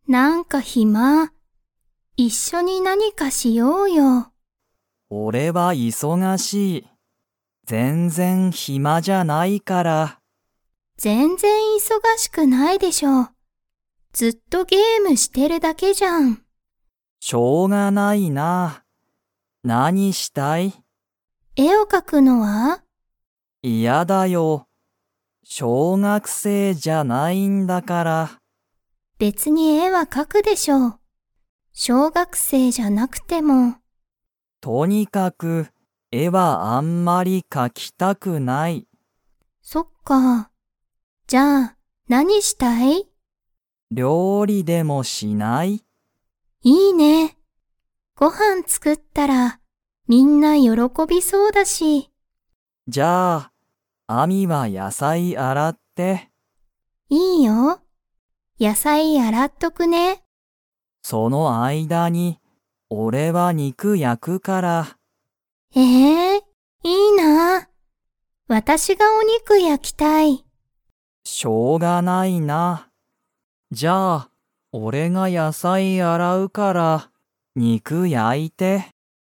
なんか暇。一緒に何かしようよ。 俺は忙しい。全然暇じゃないから。 全然忙しくないでしょ。ずっとゲームしてるだけじゃん。 しょうがないな。何したい？ 絵を描くのは？ 嫌だよ。小学生じゃないんだから。 別に絵は描くでしょう。小学生じゃなくても。 とにかく絵はあんまり描きたくない。 そっか。じゃあ、何したい？ 料理でもしない？ いいね。ご飯作ったらみんな喜びそうだし。 じゃあ、アミは野菜洗って。 いいよ。野菜洗っとくね。 その間に俺は肉焼くから。 いいな。私がお肉焼きたい。 しょうがないな。じゃあ、俺が野菜洗うから肉焼いて。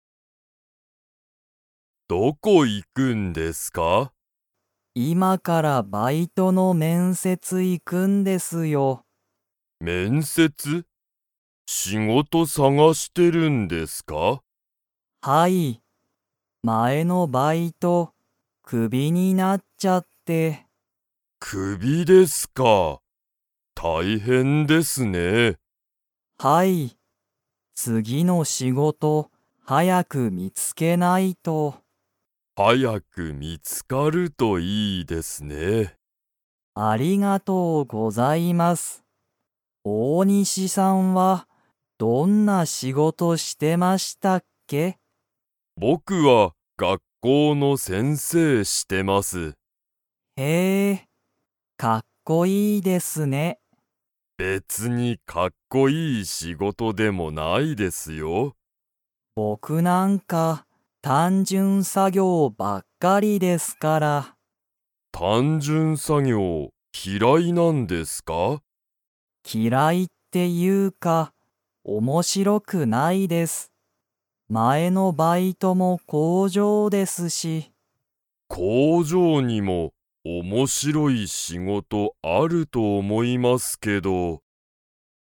どこ行くんですか？ 今からバイトの面接行くんですよ。 面接？仕事探してるんですか？ はい。前のバイト、クビになっちゃって。 クビですか。大変ですね。 はい。次の仕事、早く見つけないと。 早く見つかるといいですね。 ありがとうございます。大西さんはどんな仕事してましたっけ？ 僕は学校の先生してます。 へえ、かっこいいですね。 別にかっこいい仕事でもないですよ。 僕なんか単純作業ばっかりですから。 単純作業嫌いなんですか？ 嫌いっていうか面白くないです。前のバイトも工場ですし。 工場にも面白い仕事あると思いますけど。